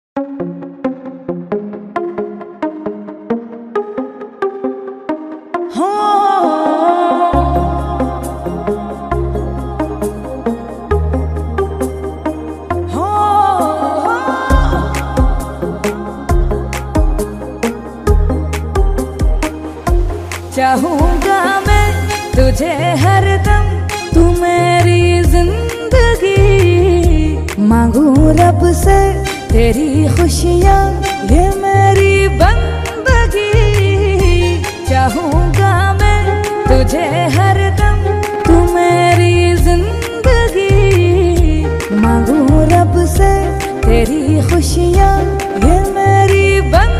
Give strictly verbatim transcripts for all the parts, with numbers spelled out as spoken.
चाहूंगा मैं तुझे हरदम, तू मेरी जिंदगी। मांगू रब से तेरी खुशियाँ, ये मेरी बंदगी। चाहूंगा मैं तुझे हरदम, तू मेरी जिंदगी। मांगू रब से तेरी खुशियाँ, ये मेरी बंदगी।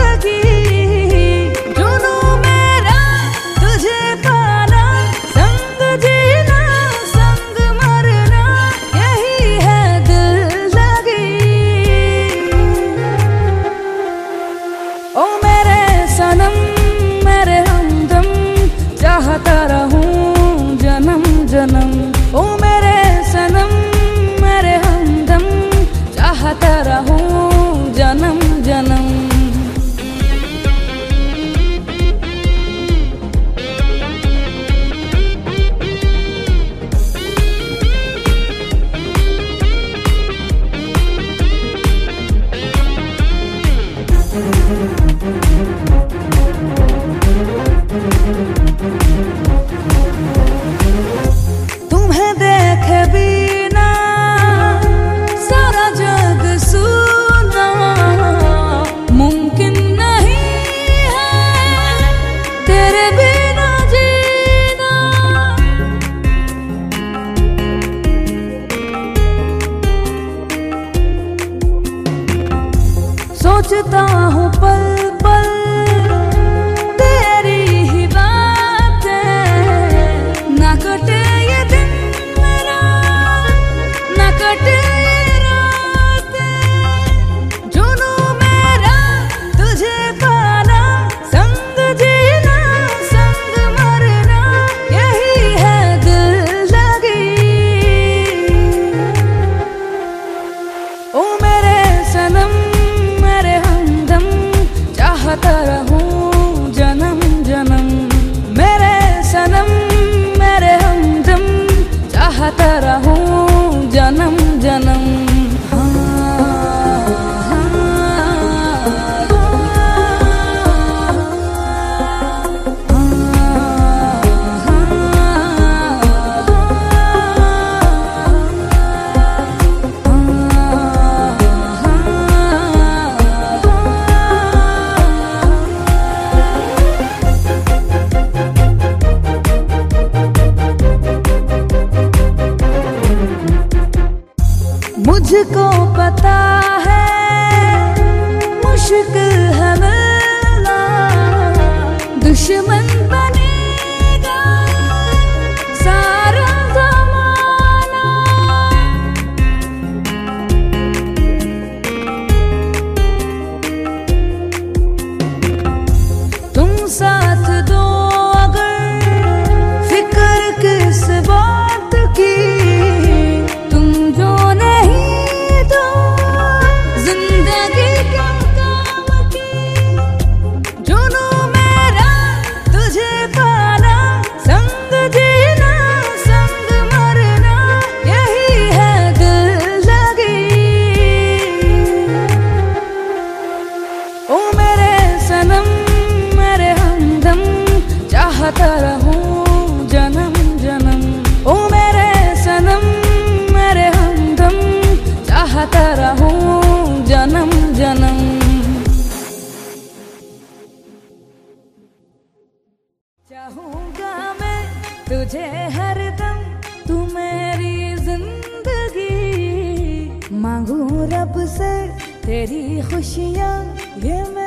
चाहता रहूं जन्म जन्म, ओ मेरे सनम मेरे हमदम। चाहता रहूं जन्म जन्म। तुम्हें देखे बिना सारा जग सुना, मुमकिन नहीं है तेरे बिना जीना। सोचता हूँ पल पल तेरी ही बातें, ना कटे ये दिन मेरा, ना कटे ये रातें। जुनूं मेरा तुझे पाना, संग जीना संग मरना, यही है दिल लगी। ओ मेरे सनम मेरे हमदम, चाहता रहूं जन्म जन्म। मेरे सनम मेरे हमदम, चाहता रहूं जन्म जन्म। मुझको पता है मुश्किल है मिलना, दुश्मन बनेगा सारा ज़माना। तुम साथ दो अगर, फिक्र किस बात की। तुम जो नहीं तो जिंदगी क्या काम की। जुनूं मेरा तुझे पाना, संग जीना संग मरना, यही है दिल लगी। ओ मेरे सनम मेरे हमदम, चाहता रहूं जन्म जन्म। ओ मेरे सनम मेरे हमदम, चाहता रहूं जन्म जन्म। चाहूंगा मैं तुझे हरदम, तू मेरी जिंदगी। मांगू रब से तेरी खुशियाँ, ये मैं